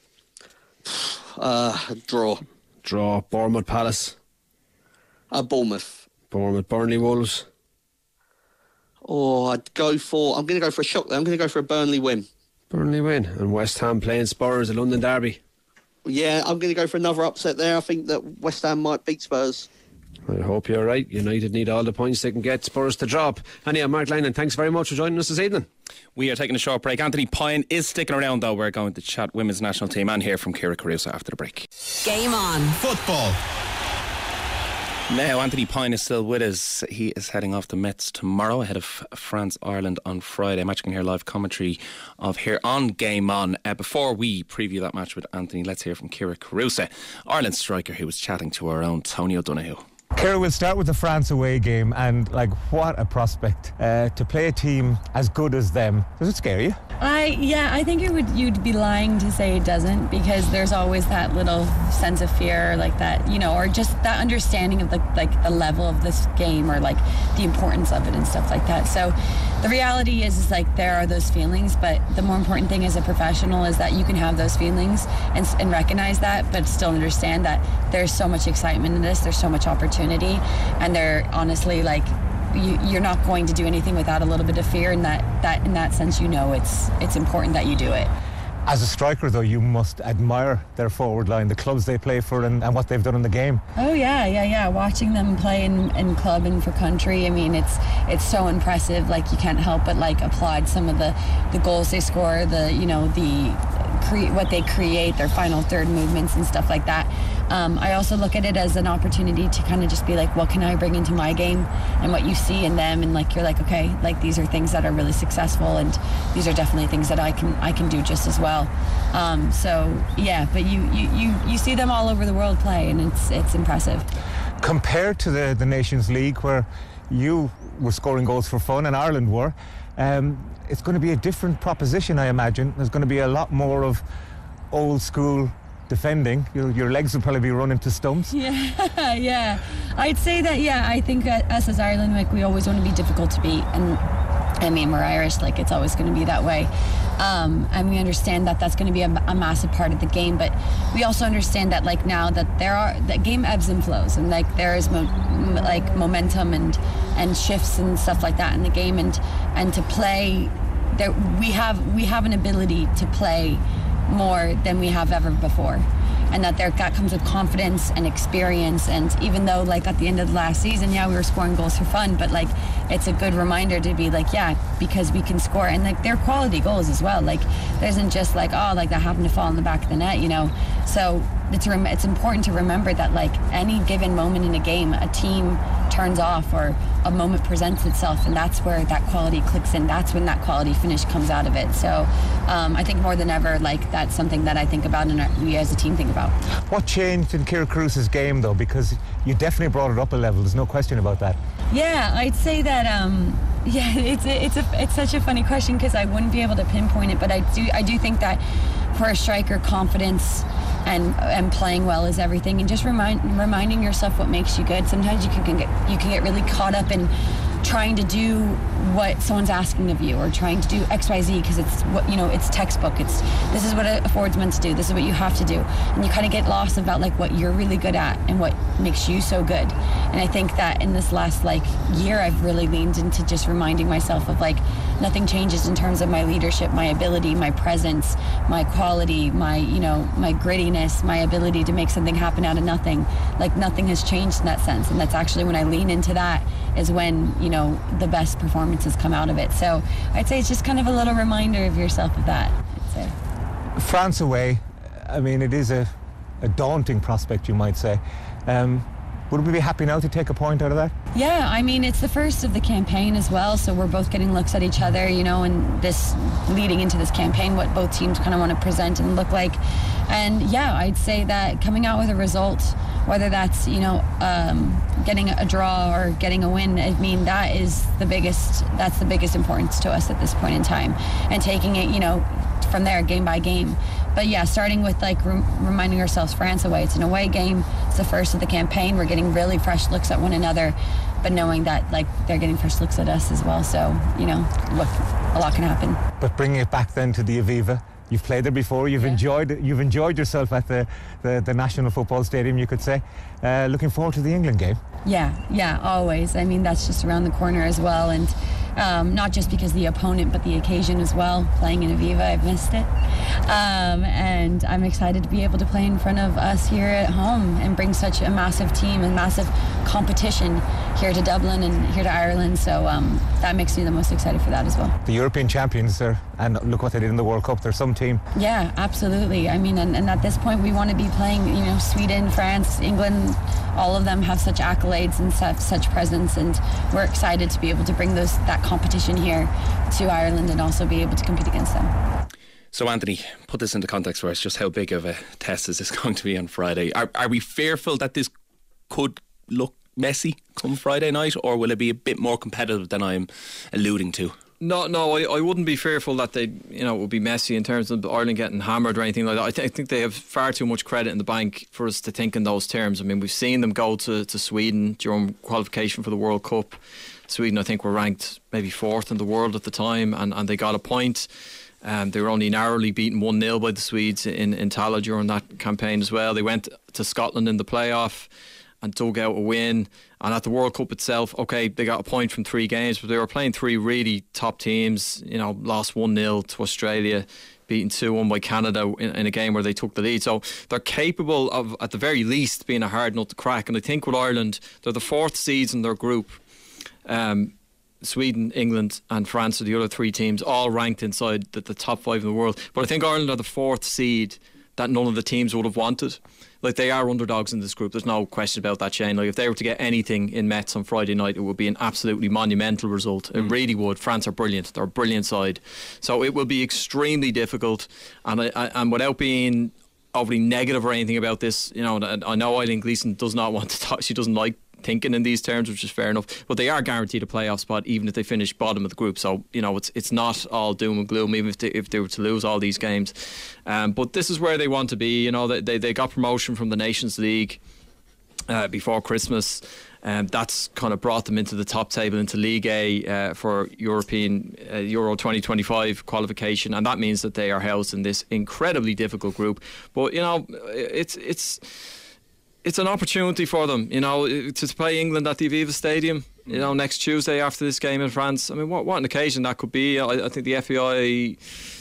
uh, draw, draw. Bournemouth Palace, uh, Bournemouth, Bournemouth Burnley Wolves. Oh, I'd go for. I'm going to go for a shock. There. I'm going to go for a Burnley win. Burnley win, and West Ham playing Spurs, a London derby. Yeah, I'm going to go for another upset there. I think that West Ham might beat Spurs. I hope you're right. United need all the points they can get. Spurs to drop. Anyhow, Mark Langdon, thanks very much for joining us this evening. We are taking a short break. Anthony Pine is sticking around, though. We're going to chat women's national team and hear from Ciara Caruso after the break. Game on. Football. Now, Anthony Pine is still with us. He is heading off to Metz tomorrow ahead of France-Ireland on Friday. I'm actually going to hear live commentary of here on Game On. Uh, before we preview that match with Anthony, let's hear from Ciara Caruso, Ireland striker, who was chatting to our own Tony O'Donoghue. Ciara, we'll start with the France away game, and like, what a prospect uh, to play a team as good as them. Does it scare you? I yeah, I think it would. You'd be lying to say it doesn't, because there's always that little sense of fear, like that, you know, or just that understanding of the like the level of this game, or like the importance of it and stuff like that. So the reality is, is like there are those feelings, but the more important thing as a professional is that you can have those feelings and, and recognize that, but still understand that there's so much excitement in this, there's so much opportunity, and they're honestly like. You, you're not going to do anything without a little bit of fear, and that, that in that sense, you know, it's it's important that you do it. As a striker, though, you must admire their forward line, the clubs they play for, and, and what they've done in the game. Oh yeah, yeah, yeah. Watching them play in, in club and for country, I mean, it's it's so impressive. Like, you can't help but like applaud some of the, the goals they score, the you know the cre- what they create, their final third movements and stuff like that. Um, I also look at it as an opportunity to kind of just be like, what can I bring into my game, and what you see in them, and like you're like, okay, like these are things that are really successful, and these are definitely things that I can I can do just as well. Um, so yeah, but you, you, you, you see them all over the world play, and it's it's impressive. Compared to the, the Nations League, where you were scoring goals for fun and Ireland were, um, it's going to be a different proposition, I imagine. There's going to be a lot more of old school defending. Your, your legs will probably be running to stumps. Yeah, yeah. I'd say that, yeah, I think uh, us as Ireland, like, we always want to be difficult to beat, and I mean, we're Irish, like, it's always going to be that way. Um, and we understand that that's going to be a, a massive part of the game, but we also understand that, like, now that there are, the game ebbs and flows, and like there is mo- m- like momentum and and shifts and stuff like that in the game, and and to play, there we have we have an ability to play more than we have ever before, and that there that comes with confidence and experience. And even though, like, at the end of the last season, yeah, we were scoring goals for fun, but like it's a good reminder to be like, yeah, because we can score, and like they're quality goals as well. Like, there isn't just like, oh, like that happened to fall in the back of the net, you know. So it's rem- it's important to remember that, like, any given moment in a game, a team turns off or a moment presents itself, and that's where that quality clicks in. That's when that quality finish comes out of it. So um, I think more than ever, like, that's something that I think about and we as a team think about. What changed in Ciara Caruso's game, though? Because you definitely brought it up a level. There's no question about that. Yeah, I'd say that. Um, yeah, it's a, it's a it's such a funny question, because I wouldn't be able to pinpoint it, but I do I do think that for a striker, confidence and and playing well is everything, and just remind reminding yourself what makes you good. Sometimes you can, can get you can get really caught up in trying to do what someone's asking of you, or trying to do X Y Z because it's what, you know, it's textbook. It's this is what a, a forward's meant to do. This is what you have to do, and you kind of get lost about like what you're really good at and what makes you so good. And I think that in this last like year, I've really leaned into just reminding myself of like nothing changes in terms of my leadership, my ability, my presence, my quality, my you know my grittiness, my ability to make something happen out of nothing. Like nothing has changed in that sense, and that's actually when I lean into that is when you know the best performances come out of it. So I'd say it's just kind of a little reminder of yourself of that, I'd say. France away, I mean, it is a, a daunting prospect, you might say. Um, would we be happy now to take a point out of that? Yeah, I mean, it's the first of the campaign as well, so we're both getting looks at each other, you know, and this leading into this campaign, what both teams kind of want to present and look like. And yeah, I'd say that coming out with a result, whether that's, you know, um, getting a draw or getting a win, I mean, that is the biggest, that's the biggest importance to us at this point in time. And taking it, you know, from there, game by game. But yeah, starting with like rem- reminding ourselves France away. It's an away game. It's the first of the campaign. We're getting really fresh looks at one another, but knowing that like they're getting fresh looks at us as well. So, you know, look, a lot can happen. But bringing it back then to the Aviva, you've played there before. You've yeah. enjoyed you've enjoyed yourself at the, the, the National Football Stadium, you could say. Uh, looking forward to the England game. Yeah, yeah, always. I mean, that's just around the corner as well, and um, not just because the opponent, but the occasion as well. Playing in Aviva, I've missed it, um, and I'm excited to be able to play in front of us here at home and bring such a massive team and massive competition here to Dublin and here to Ireland. So um, that makes me the most excited for that as well. The European champions are, and look what they did in the World Cup. They're some team. Yeah, absolutely. I mean, and, and at this point, we want to be playing. You know, Sweden, France, England. All of them have such accolades and such, such presence, and we're excited to be able to bring those that competition here to Ireland and also be able to compete against them. So Anthony, put this into context for us. Just how big of a test is this going to be on Friday? Are, are we fearful that this could look messy come Friday night, or will it be a bit more competitive than I'm alluding to? No, no, I, I wouldn't be fearful that they, you know, it would be messy in terms of Ireland getting hammered or anything like that. I, th- I think they have far too much credit in the bank for us to think in those terms. I mean, we've seen them go to, to Sweden during qualification for the World Cup. Sweden, I think, were ranked maybe fourth in the world at the time, and, and they got a point. Um, they were only narrowly beaten one nil by the Swedes in, in Tallaght during that campaign as well. They went to Scotland in the playoff and dug out a win. And at the World Cup itself, okay, they got a point from three games, but they were playing three really top teams. You know, lost one nil to Australia, beaten two one by Canada in, in a game where they took the lead. So they're capable of, at the very least, being a hard nut to crack. And I think with Ireland, they're the fourth seeds in their group. Um, Sweden, England and France are the other three teams, all ranked inside the, the top five in the world. But I think Ireland are the fourth seed that none of the teams would have wanted. Like, they are underdogs in this group. There's no question about that, Shane. Like, if they were to get anything in Metz on Friday night, it would be an absolutely monumental result. It mm. really would. France are brilliant. They're a brilliant side. So it will be extremely difficult. And I, I, and without being overly negative or anything about this, you know, I know Eileen Gleeson does not want to talk. She doesn't like thinking in these terms, which is fair enough, but they are guaranteed a playoff spot even if they finish bottom of the group. So, you know, it's it's not all doom and gloom even if they, if they were to lose all these games. Um, but this is where they want to be. You know, they they got promotion from the Nations League uh, before Christmas. Um, that's kind of brought them into the top table, into League A uh, for European uh, Euro twenty twenty-five qualification, and that means that they are housed in this incredibly difficult group. But, you know, it's it's it's an opportunity for them, you know, to play England at the Aviva Stadium, you know, next Tuesday after this game in France. I mean, what, what an occasion that could be. I, I think the F A I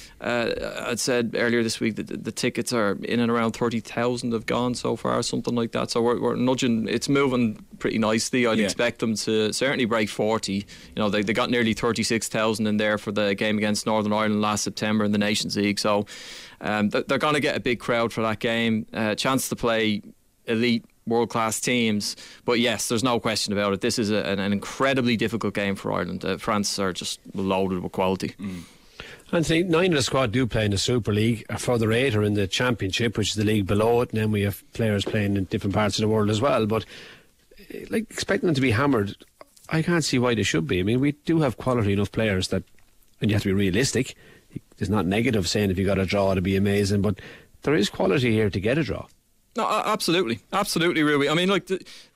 uh, had said earlier this week that the, the tickets are in and around thirty thousand have gone so far, something like that. So we're, we're nudging, it's moving pretty nicely. I'd yeah. expect them to certainly break forty. You know, they, they got nearly thirty-six thousand in there for the game against Northern Ireland last September in the Nations League. So um, they're going to get a big crowd for that game. Uh, chance to play elite world-class teams, but yes, there's no question about it. This is a, an, an incredibly difficult game for Ireland. uh, France are just loaded with quality. mm. Anthony, nine of the squad do play in the Super League. A further eight are in the Championship, which is the league below it, and then we have players playing in different parts of the world as well. But like, expecting them to be hammered, I can't see why they should be. I mean, we do have quality enough players that, and you have to be realistic. It's not negative saying if you got a draw it'd be amazing, but there is quality here to get a draw. No, absolutely, absolutely, Ruby. I mean, like, the,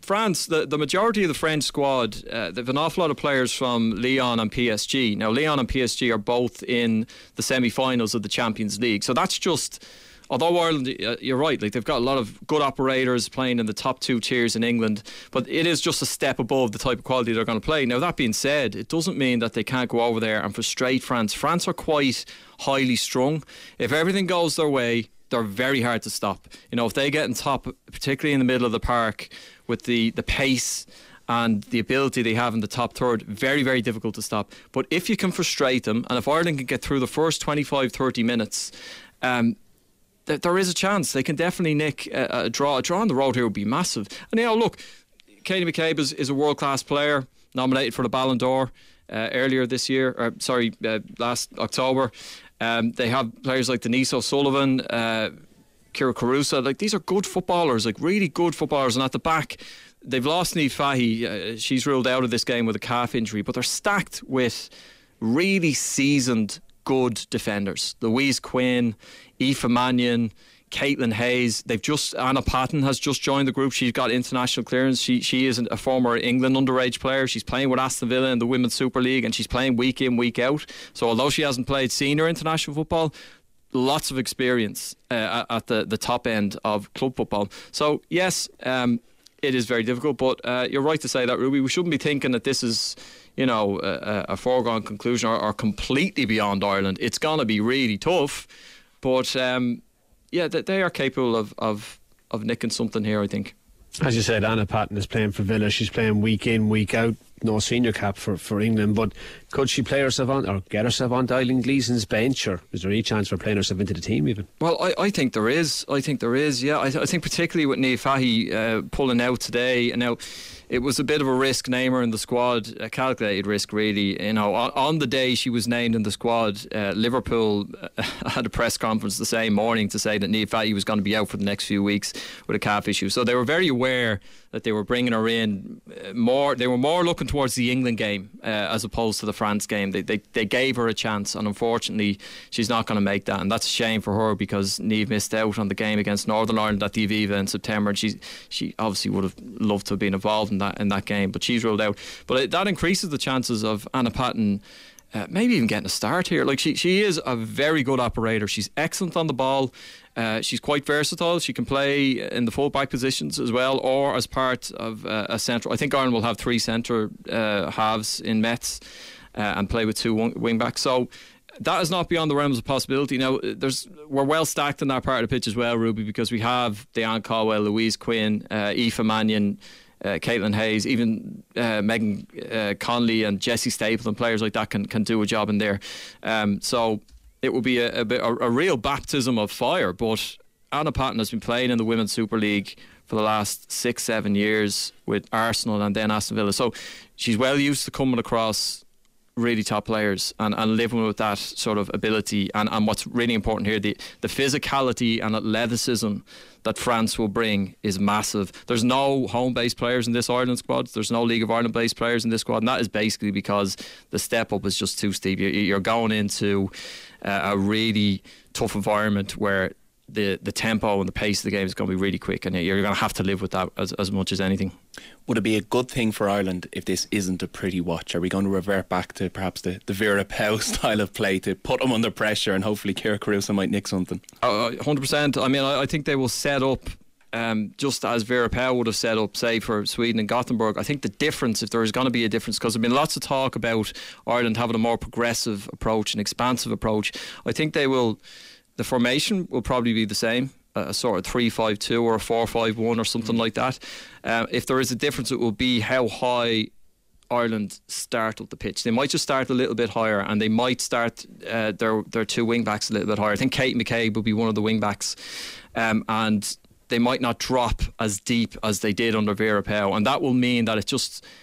France, the, the majority of the French squad, uh, they've an awful lot of players from Lyon and P S G. Now, Lyon and P S G are both in the semi-finals of the Champions League. So that's just... Although Ireland, uh, you're right, like they've got a lot of good operators playing in the top two tiers in England, but it is just a step above the type of quality they're going to play. Now, that being said, it doesn't mean that they can't go over there and frustrate France. France are quite highly strung. If everything goes their way, they're very hard to stop. You know, if they get in top, particularly in the middle of the park, with the, the pace and the ability they have in the top third, very, very difficult to stop. But if you can frustrate them, and if Ireland can get through the first twenty-five, thirty minutes, um, there is a chance they can definitely nick a, a draw. A draw on the road here would be massive. And you know, look, Katie McCabe is, is a world-class player, nominated for the Ballon d'Or uh, earlier this year, or sorry, uh, last October. Um, they have players like Denise O'Sullivan, uh, Kira Caruso. Like, these are good footballers, like really good footballers. And at the back, they've lost Niamh Fahey. Uh, she's ruled out of this game with a calf injury, but they're stacked with really seasoned, good defenders. Louise Quinn, Aoife Mannion, Caitlin Hayes. They've just Anna Patton has just joined the group. She's got international clearance. She she is a former England underage player. She's playing with Aston Villa in the Women's Super League, and she's playing week in, week out. So although she hasn't played senior international football, lots of experience uh, at the, the top end of club football. So yes, um, it is very difficult, but uh, you're right to say that, Ruby. We shouldn't be thinking that this is, you know, a, a foregone conclusion or, or completely beyond Ireland. It's going to be really tough, but um, yeah, they are capable of, of, of nicking something here, I think. As you said, Anna Patton is playing for Villa. She's playing week in, week out. No senior cap for, for England, but could she play herself on or get herself on Dylan Gleeson's bench, or is there any chance for playing herself into the team even? Well, I, I think there is. I think there is, yeah. I, th- I think particularly with Niamh Fahey uh, pulling out today, and now it was a bit of a risk, name her in the squad, a calculated risk really. You know, on, on the day she was named in the squad, uh, Liverpool uh, had a press conference the same morning to say that Niamh Fahey was going to be out for the next few weeks with a calf issue. So they were very aware that they were bringing her in uh, more. They were more looking towards the England game uh, as opposed to the France game. They, they they gave her a chance, and unfortunately she's not going to make that, and that's a shame for her, because Niamh missed out on the game against Northern Ireland at the Aviva in September, and she she obviously would have loved to have been involved in that in that game, but she's ruled out. But it, that increases the chances of Anna Patton Uh, maybe even getting a start here. Like she, she is a very good operator. She's excellent on the ball. Uh, she's quite versatile. She can play in the full back positions as well, or as part of uh, a centre. I think Ireland will have three centre uh, halves in Metz uh, and play with two wing backs. So that is not beyond the realms of possibility. Now, there's we're well stacked in that part of the pitch as well, Ruby, because we have Diane Caldwell, Louise Quinn, uh, Aoife Mannion, Uh, Caitlin Hayes, even uh, Megan uh, Conley and Jessie Stapleton, players like that can, can do a job in there. Um, so it will be a, a, bit, a, a real baptism of fire. But Anna Patton has been playing in the Women's Super League for the last six, seven years with Arsenal and then Aston Villa. So she's well used to coming across really top players and, and living with that sort of ability, and, and what's really important here, the, the physicality and athleticism that France will bring is massive. There's no home-based players in this Ireland squad. There's no League of Ireland-based players in this squad, and that is basically because the step up is just too steep. You're going into uh, a really tough environment where the the tempo and the pace of the game is going to be really quick, and you're going to have to live with that as, as much as anything. Would it be a good thing for Ireland if this isn't a pretty watch? Are we going to revert back to perhaps the, the Vera Pauw style of play to put them under pressure, and hopefully Kira Caruso might nick something? Uh, one hundred percent. I mean, I, I think they will set up um, just as Vera Pauw would have set up, say, for Sweden and Gothenburg. I think the difference, if there is going to be a difference, because there's been lots of talk about Ireland having a more progressive approach, an expansive approach, I think they will... The formation will probably be the same, a sort of three five two or a four five one or something like that. Uh, if there is a difference, it will be how high Ireland start up the pitch. They might just start a little bit higher, and they might start uh, their their two wing backs a little bit higher. I think Kate McCabe will be one of the wing backs, um, and they might not drop as deep as they did under Vera Pauw, and that will mean that it just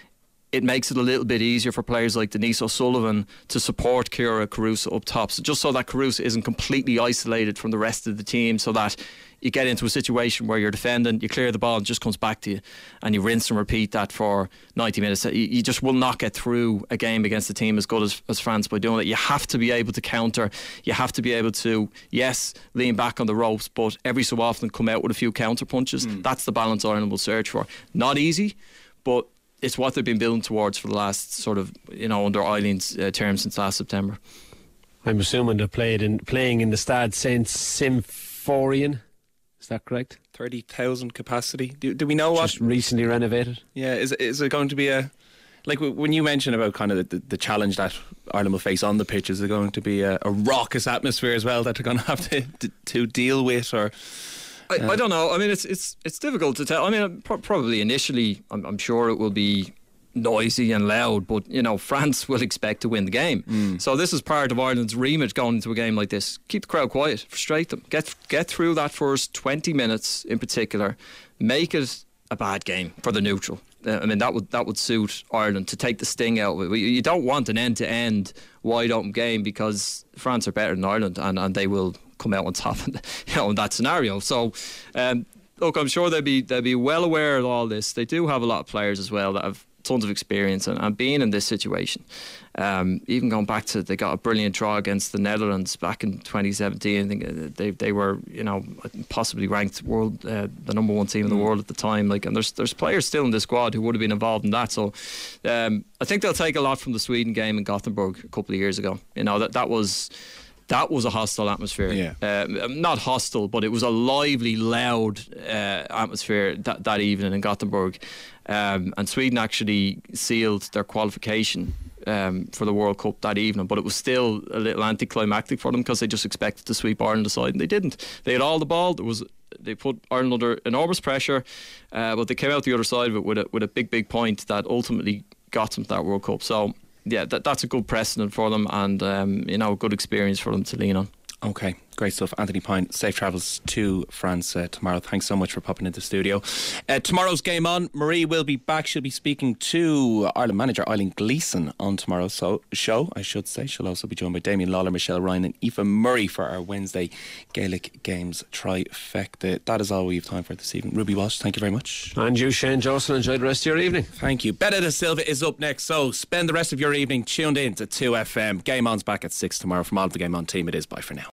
it makes it a little bit easier for players like Denise O'Sullivan to support Ciara Caruso up top. So just so that Caruso isn't completely isolated from the rest of the team, so that you get into a situation where you're defending, you clear the ball, and it just comes back to you, and you rinse and repeat that for ninety minutes. You, you just will not get through a game against a team as good as, as France by doing it. You have to be able to counter. You have to be able to, yes, lean back on the ropes, but every so often come out with a few counter punches. Mm. That's the balance Ireland will search for. Not easy, but it's what they've been building towards for the last sort of, you know, under Eileen's uh, term since last September. I'm assuming they're played in, playing in the Stade Saint-Symphorien. Is that correct? thirty thousand capacity. Do, do we know what? Just recently renovated. Yeah, is is it going to be a, like when you mentioned about kind of the, the challenge that Ireland will face on the pitch, is it going to be a, a raucous atmosphere as well that they're going to have to to, to deal with, or? I, uh, I don't know. I mean, it's it's it's difficult to tell. I mean, pro- probably initially, I'm, I'm sure it will be noisy and loud, but you know, France will expect to win the game. Mm. So this is part of Ireland's remit going into a game like this. Keep the crowd quiet, frustrate them, get get through that first twenty minutes in particular, make it a bad game for the neutral. Uh, I mean, that would that would suit Ireland to take the sting out of it. You don't want an end to end wide open game, because France are better than Ireland, and, and they will come out on top, you know, in that scenario. So um, look, I'm sure they'll be they'll be well aware of all this. They do have a lot of players as well that have tons of experience and, and being in this situation. Um, even going back to, they got a brilliant draw against the Netherlands back in twenty seventeen. I think they they were, you know, possibly ranked world uh, the number one team in the mm. world at the time. Like, and there's there's players still in the squad who would have been involved in that. So um, I think they'll take a lot from the Sweden game in Gothenburg a couple of years ago. You know, that that was. That was a hostile atmosphere. Yeah. Uh, not hostile, but it was a lively, loud uh, atmosphere that, that evening in Gothenburg. Um, and Sweden actually sealed their qualification um, for the World Cup that evening, but it was still a little anticlimactic for them, because they just expected to sweep Ireland aside, and they didn't. They had all the ball. There was They put Ireland under enormous pressure, uh, but they came out the other side of it with a, with a big, big point that ultimately got them to that World Cup. So yeah, that, that's a good precedent for them, and um, you know, a good experience for them to lean on. Okay, great stuff. Anthony Pine, safe travels to France uh, tomorrow. Thanks so much for popping into the studio. Uh, tomorrow's game on, Marie will be back. She'll be speaking to Ireland manager Eileen Gleeson on tomorrow's so- show, I should say. She'll also be joined by Damien Lawler, Michelle Ryan and Aoife Murray for our Wednesday Gaelic Games trifecta. That is all we have time for this evening. Ruby Walsh, thank you very much. And you, Shane Joseph, enjoy the rest of your evening. Thank you. Betta da Silva is up next, so spend the rest of your evening tuned in to two F M. Game On's back at six tomorrow. From all of the Game On team, it is bye for now.